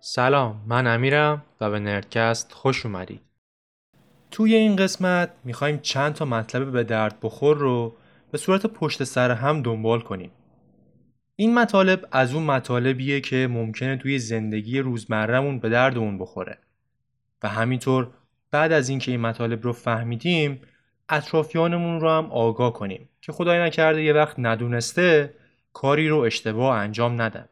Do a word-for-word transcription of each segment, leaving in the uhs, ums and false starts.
سلام، من امیرم و به نردکست خوش اومدید. توی این قسمت میخوایم چند تا مطلب به درد بخور رو به صورت پشت سر هم دنبال کنیم. این مطالب از اون مطالبیه که ممکنه توی زندگی روزمره‌مون به دردمون بخوره و همینطور بعد از اینکه این مطالب رو فهمیدیم اطرافیانمون رو هم آگاه کنیم که خدای نکرده یه وقت ندونسته کاری رو اشتباه انجام ندن.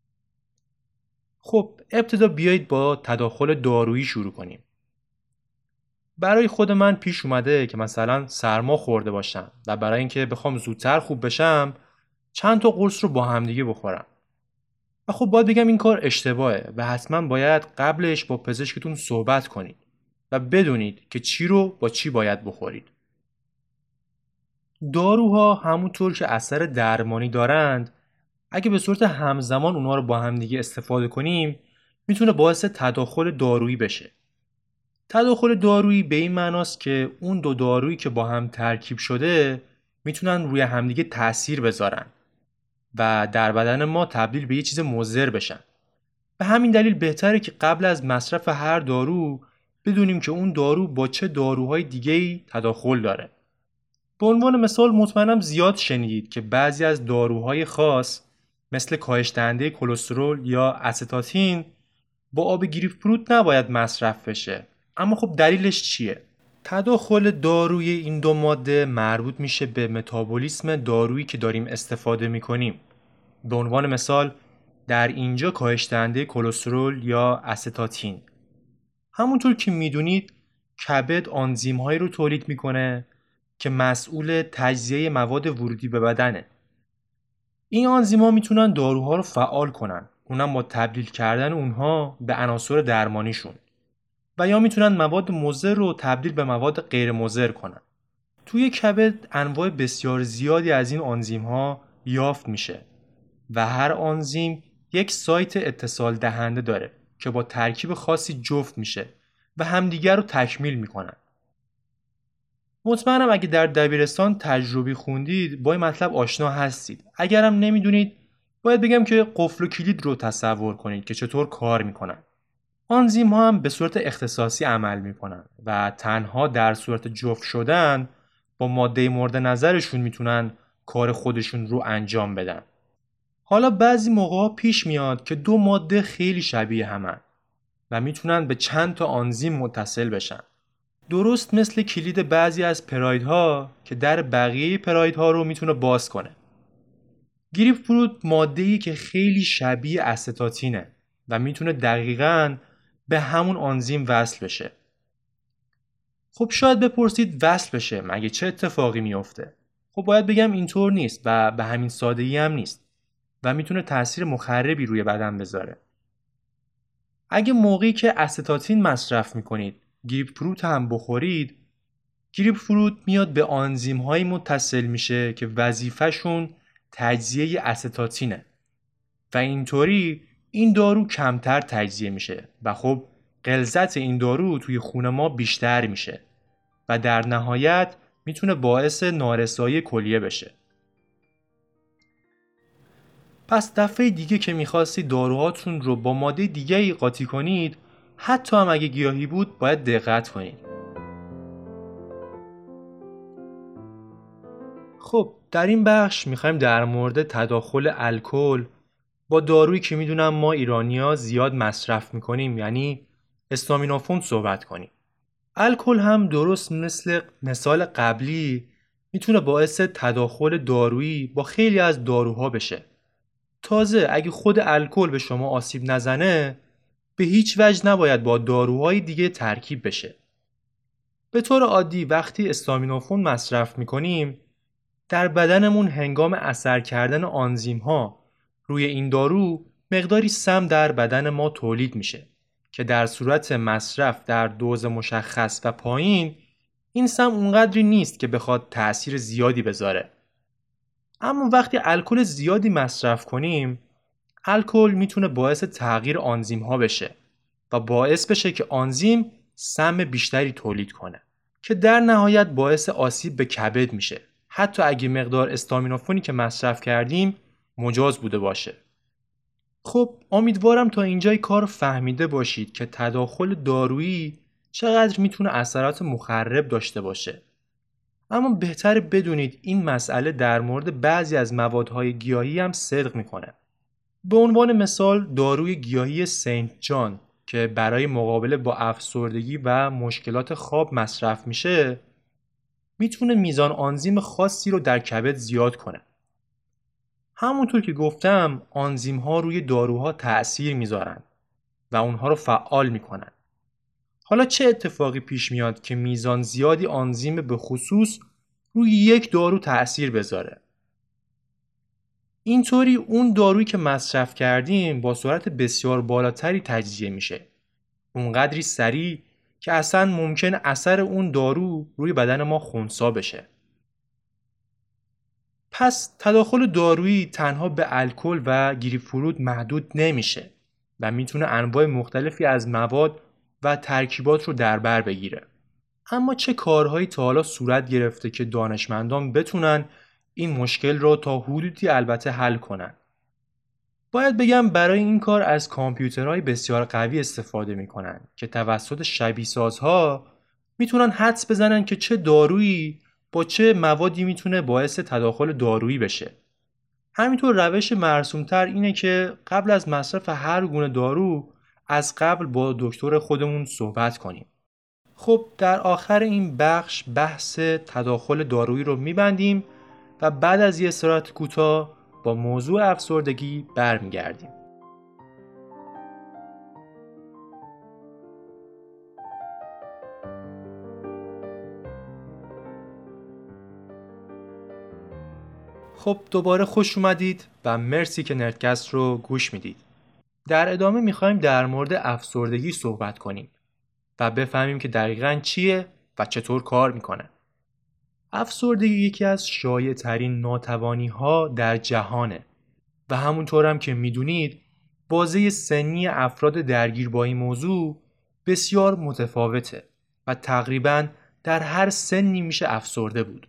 خب ابتدا بیایید با تداخل دارویی شروع کنیم. برای خود من پیش اومده که مثلا سرما خورده باشم و برای اینکه بخوام زودتر خوب بشم چند تا قرص رو با همدیگه بخورم. و خب باید بگم این کار اشتباهه و حتما باید قبلش با پزشکتون صحبت کنید و بدونید که چی رو با چی باید بخورید. داروها همونطور که اثر درمانی دارند، اگه به صورت همزمان اونها رو با همدیگه استفاده کنیم میتونه باعث تداخل دارویی بشه. تداخل دارویی به این معناست که اون دو دارویی که با هم ترکیب شده میتونن روی همدیگه تأثیر بذارن و در بدن ما تبدیل به یه چیز مضر بشن. به همین دلیل بهتره که قبل از مصرف هر دارو بدونیم که اون دارو با چه داروهای دیگه‌ای تداخل داره. به عنوان مثال مطمئنم زیاد شنیدید که بعضی از داروهای خاص مثل کاهش دهنده کلسترول یا استاتین با آب گریپفروت نباید مصرف بشه. اما خب دلیلش چیه؟ تداخل داروی این دو ماده مربوط میشه به متابولیسم دارویی که داریم استفاده میکنیم. به عنوان مثال در اینجا کاهش دهنده کلسترول یا استاتین. همونطور که میدونید کبد آنزیم‌هایی رو تولید میکنه که مسئول تجزیه مواد ورودی به بدنه. این آنزیم‌ها میتونن داروها رو فعال کنن، اونم با تبدیل کردن اونها به عناصر درمانیشون. و یا میتونن مواد مضر رو تبدیل به مواد غیر مضر کنن. توی کبد انواع بسیار زیادی از این آنزیم ها یافت میشه و هر آنزیم یک سایت اتصال دهنده داره که با ترکیب خاصی جفت میشه و همدیگر رو تکمیل میکنن. مطمئنم اگه در دبیرستان تجربی خوندید با این مطلب آشنا هستید. اگرم نمیدونید باید بگم که قفل و کلید رو تصور کنید که چطور کار میکنن. آنزیم ها هم به صورت اختصاصی عمل می کنن و تنها در صورت جفت شدن با ماده مورد نظرشون میتونن کار خودشون رو انجام بدن. حالا بعضی موقع ها پیش میاد که دو ماده خیلی شبیه همن و میتونن به چند تا آنزیم متصل بشن. درست مثل کلید بعضی از پراید-ها که در بقیه پراید-ها رو میتونه باز کنه. گریپ فروت ماده‌ای که خیلی شبیه استاتینه و میتونه دقیقاً به همون آنزیم وصل بشه. خب شاید بپرسید وصل بشه مگه چه اتفاقی میفته؟ خب باید بگم اینطور نیست و به همین سادگی هم نیست و میتونه تأثیر مخربی روی بدن بذاره. اگه موقعی که استاتین مصرف میکنید گریپ فروت هم بخورید، گریپ فروت میاد به آنزیم هایی متصل میشه که وظیفه‌شون تجزیه استاتینه و اینطوری این دارو کمتر تجزیه میشه و خب غلظت این دارو توی خون ما بیشتر میشه و در نهایت میتونه باعث نارسایی کلیه بشه. پس دفعه دیگه که میخواستی داروهاتون رو با ماده دیگه‌ای قاطی کنید، حتی هم اگه گیاهی بود، باید دقت کنید. خب در این بخش میخوایم در مورد تداخل الکل با دارویی که میدونم ما ایرانی‌ها زیاد مصرف میکنیم یعنی استامینوفن صحبت کنیم. الکل هم درست مثل مثال قبلی میتونه باعث تداخل دارویی با خیلی از داروها بشه. تازه اگه خود الکل به شما آسیب نزنه به هیچ وجه نباید با داروهای دیگه ترکیب بشه. به طور عادی وقتی استامینوفن مصرف میکنیم در بدنمون هنگام اثر کردن آنزیم ها روی این دارو مقداری سم در بدن ما تولید میشه که در صورت مصرف در دوز مشخص و پایین این سم اونقدری نیست که بخواد تأثیر زیادی بذاره. اما وقتی الکل زیادی مصرف کنیم الکل میتونه باعث تغییر آنزیم ها بشه و باعث بشه که آنزیم سم بیشتری تولید کنه که در نهایت باعث آسیب به کبد میشه، حتی اگه مقدار استامینوفنی که مصرف کردیم مجاز بوده باشه. خب امیدوارم تا اینجای کار فهمیده باشید که تداخل دارویی چقدر میتونه اثرات مخرب داشته باشه. اما بهتره بدونید این مسئله در مورد بعضی از موادهای گیاهی هم صدق میکنه. به عنوان مثال داروی گیاهی سنت جان که برای مقابله با افسردگی و مشکلات خواب مصرف میشه میتونه میزان آنزیم خاصی رو در کبد زیاد کنه. همونطور که گفتم آنزیم ها روی داروها تأثیر میذارن و اونها رو فعال میکنن. حالا چه اتفاقی پیش میاد که میزان زیادی آنزیم به خصوص روی یک دارو تأثیر بذاره؟ اینطوری اون دارویی که مصرف کردیم با سرعت بسیار بالاتری تجزیه میشه. اونقدری سریع که اصلا ممکن اثر اون دارو روی بدن ما خنثی بشه. پس تداخل دارویی تنها به الکل و گریپفروت محدود نمیشه و میتونه انواع مختلفی از مواد و ترکیبات رو در بر بگیره. اما چه کارهایی تا حالا صورت گرفته که دانشمندان بتونن این مشکل رو تا حدودی البته حل کنن؟ باید بگم برای این کار از کامپیوترهای بسیار قوی استفاده میکنن که توسط شبیه سازها میتونن حدس بزنن که چه دارویی با چه موادی میتونه باعث تداخل دارویی بشه. همینطور روش مرسومتر اینه که قبل از مصرف هر گونه دارو از قبل با دکتر خودمون صحبت کنیم. خب در آخر این بخش بحث تداخل دارویی رو میبندیم و بعد از یه استراحت کوتاه با موضوع افسردگی برمیگردیم. خب دوباره خوش اومدید و مرسی که نردکست رو گوش میدید. در ادامه میخوایم در مورد افسردگی صحبت کنیم و بفهمیم که دقیقاً چیه و چطور کار میکنه. افسردگی یکی از شایع ترین ناتوانی ها در جهانه و همونطور هم که میدونید بازه سنی افراد درگیر با این موضوع بسیار متفاوته و تقریباً در هر سنی میشه افسرده بود.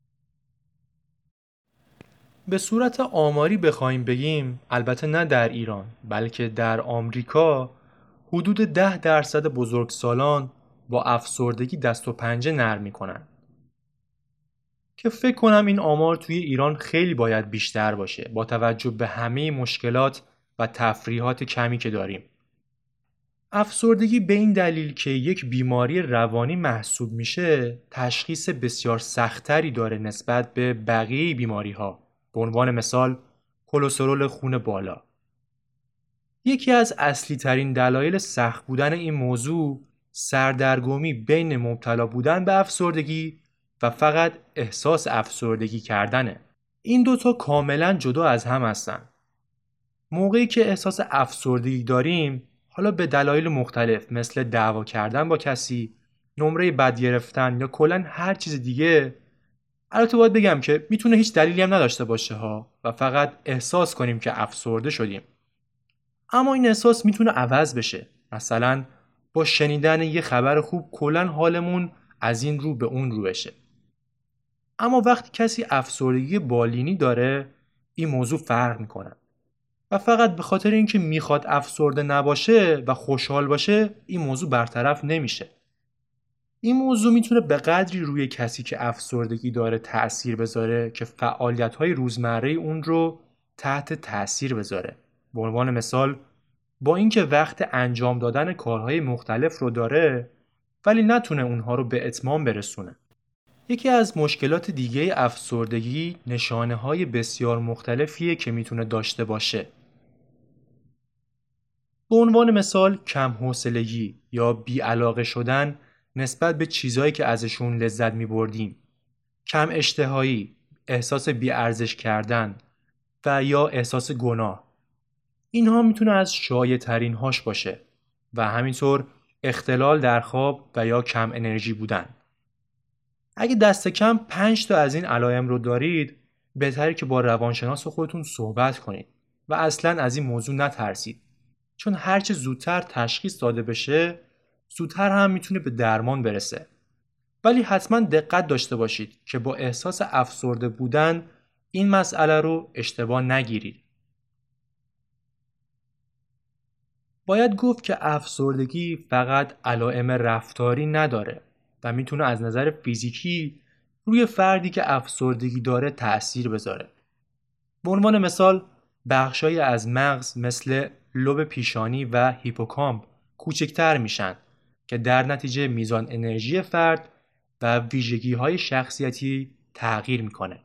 به صورت آماری بخوایم بگیم، البته نه در ایران بلکه در آمریکا حدود ده درصد بزرگسالان با افسردگی دست و پنجه نرم میکنن که فکر کنم این آمار توی ایران خیلی باید بیشتر باشه با توجه به همه مشکلات و تفریحات کمی که داریم. افسردگی به این دلیل که یک بیماری روانی محسوب میشه تشخیص بسیار سختری داره نسبت به بقیه بیماری ها. به عنوان مثال کلسترول خون بالا. یکی از اصلی ترین دلایل سخت بودن این موضوع سردرگمی بین مبتلا بودن به افسردگی و فقط احساس افسردگی کردنه. این دوتا کاملا جدا از هم هستن. موقعی که احساس افسردگی داریم، حالا به دلایل مختلف مثل دعوا کردن با کسی، نمره بد گرفتن یا کلاً هر چیز دیگه، البته باید بگم که میتونه هیچ دلیلی هم نداشته باشه ها و فقط احساس کنیم که افسرده شدیم. اما این احساس میتونه عوض بشه. مثلا با شنیدن یه خبر خوب کلاً حالمون از این رو به اون رو بشه. اما وقتی کسی افسردگی بالینی داره این موضوع فرق میکنه و فقط به خاطر اینکه میخواد افسرده نباشه و خوشحال باشه این موضوع برطرف نمیشه. این موضوع میتونه به قدری روی کسی که افسردگی داره تأثیر بذاره که فعالیت‌های روزمره اون رو تحت تأثیر بذاره. به عنوان مثال با اینکه وقت انجام دادن کارهای مختلف رو داره ولی نتونه اونها رو به اتمام برسونه. یکی از مشکلات دیگه افسردگی نشانه‌های بسیار مختلفیه که میتونه داشته باشه. به عنوان مثال کم حوصلگی یا بی‌علاقه شدن نسبت به چیزایی که ازشون لذت می‌بردیم، کم اشتهایی، احساس بی‌ارزش کردن و یا احساس گناه. اینها میتونه از شایع‌ترین هاش باشه و همینطور اختلال در خواب و یا کم انرژی بودن. اگه دست کم پنج تا از این علائم رو دارید بهتره که با روانشناس خودتون صحبت کنید و اصلاً از این موضوع نترسید، چون هرچه زودتر تشخیص داده بشه زودتر هم میتونه به درمان برسه. ولی حتما دقت داشته باشید که با احساس افسرده بودن این مسئله رو اشتباه نگیرید. باید گفت که افسردگی فقط علائم رفتاری نداره و میتونه از نظر فیزیکی روی فردی که افسردگی داره تأثیر بذاره. به عنوان مثال بخشایی از مغز مثل لوب پیشانی و هیپوکامپ کوچکتر میشن که در نتیجه میزان انرژی فرد و ویژگی‌های شخصیتی تغییر میکنه.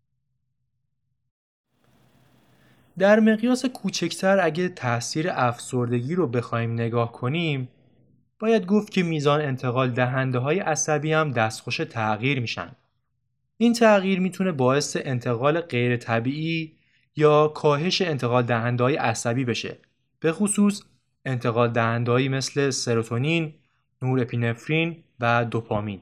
در مقیاس کوچکتر اگه تأثیر افسردگی رو بخوایم نگاه کنیم، باید گفت که میزان انتقال دهنده های عصبی هم دستخوش تغییر میشن. این تغییر میتونه باعث انتقال غیر طبیعی یا کاهش انتقال دهنده های عصبی بشه. به خصوص انتقال دهنده هایی مثل سروتونین، نورپینفرین و دوپامین.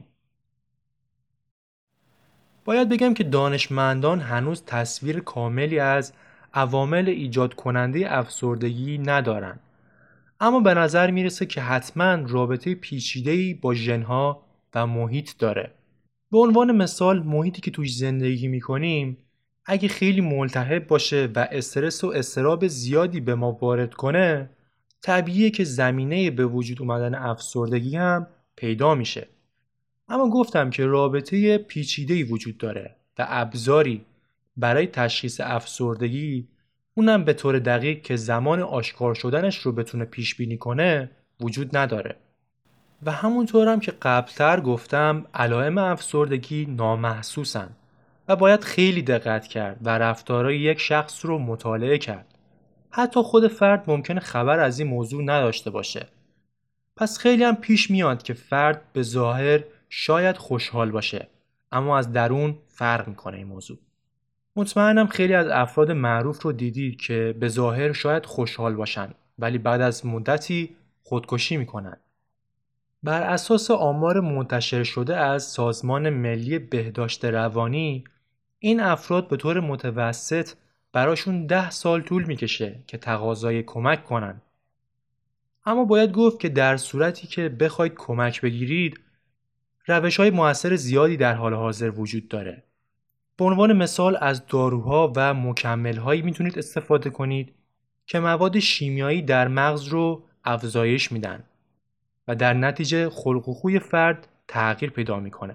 باید بگم که دانشمندان هنوز تصویر کاملی از عوامل ایجاد کننده افسردگی ندارن، اما به نظر میرسه که حتما رابطه پیچیده‌ای با ژن‌ها و محیط داره. به عنوان مثال محیطی که توش زندگی میکنیم اگه خیلی ملتهب باشه و استرس و اضطراب زیادی به ما وارد کنه، طبیعیه که زمینه به وجود اومدن افسردگی هم پیدا میشه. اما گفتم که رابطه پیچیده‌ای وجود داره و ابزاری برای تشخیص افسردگی، اونم به طور دقیق که زمان آشکار شدنش رو بتونه پیش بینی کنه، وجود نداره. و همونطور هم که قبلتر گفتم علائم افسردگی نامحسوسن و باید خیلی دقت کرد و رفتارهای یک شخص رو مطالعه کرد. حتی خود فرد ممکنه خبر از این موضوع نداشته باشه. پس خیلی هم پیش میاد که فرد به ظاهر شاید خوشحال باشه، اما از درون فرق میکنه این موضوع. مطمئنم خیلی از افراد معروف رو دیدید که به ظاهر شاید خوشحال باشن ولی بعد از مدتی خودکشی میکنن. بر اساس آمار منتشر شده از سازمان ملی بهداشت روانی، این افراد به طور متوسط براشون ده سال طول میکشه که تقاضای کمک کنن. اما باید گفت که در صورتی که بخواید کمک بگیرید، روش‌های مؤثر زیادی در حال حاضر وجود داره. به عنوان مثال از داروها و مکمل‌هایی میتونید استفاده کنید که مواد شیمیایی در مغز رو افزایش میدن و در نتیجه خلق و خوی فرد تغییر پیدا میکنه.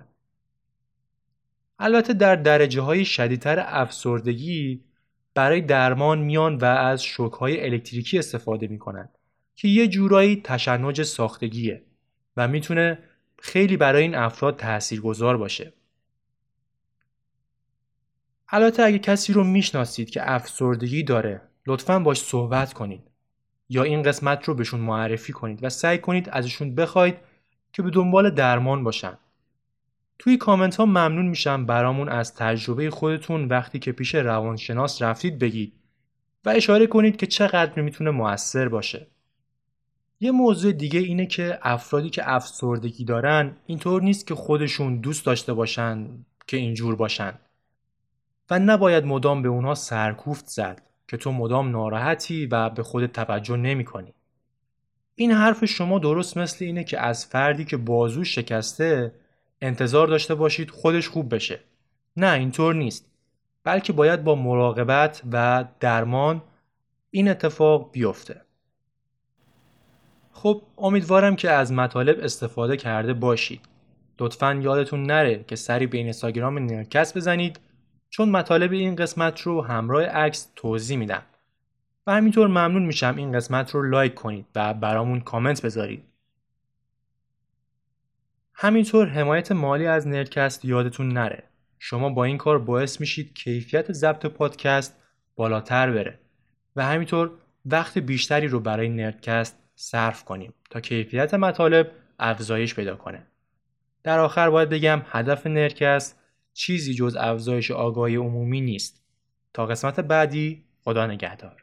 البته در درجه‌های شدیدتر افسردگی برای درمان میان و از شوک‌های الکتریکی استفاده میکنن که یه جورایی تشنج ساختگیه و میتونه خیلی برای این افراد تاثیرگذار باشه. البته اگه کسی رو میشناسید که افسردگی داره، لطفاً باش صحبت کنید یا این قسمت رو بهشون معرفی کنید و سعی کنید ازشون بخواید که به دنبال درمان باشن. توی کامنت ها ممنون میشم برامون از تجربه خودتون وقتی که پیش روانشناس رفتید بگید و اشاره کنید که چقدر میتونه مؤثر باشه. یه موضوع دیگه اینه که افرادی که افسردگی دارن اینطور نیست که خودشون دوست داشته باشن که اینجور باشن و نباید مدام به اونها سرکوفت زد که تو مدام ناراحتی و به خودت توجه نمی کنی. این حرف شما درست مثل اینه که از فردی که بازو شکسته انتظار داشته باشید خودش خوب بشه. نه، اینطور نیست. بلکه باید با مراقبت و درمان این اتفاق بیفته. خب امیدوارم که از مطالب استفاده کرده باشید. لطفاً یادتون نره که سری به اینستاگرام نرکست بزنید، چون مطالب این قسمت رو همراه عکس توضیح میدم. و همینطور ممنون میشم این قسمت رو لایک کنید و برامون کامنت بذارید. همینطور حمایت مالی از نرکست یادتون نره. شما با این کار باعث میشید کیفیت ضبط پادکست بالاتر بره و همینطور وقت بیشتری رو برای نرکست صرف کنیم تا کیفیت مطالب افزایش پیدا کنه. در آخر باید بگم هدف نرکست چیزی جز افزایش آگاهی عمومی نیست. تا قسمت بعدی، خدا نگهدار.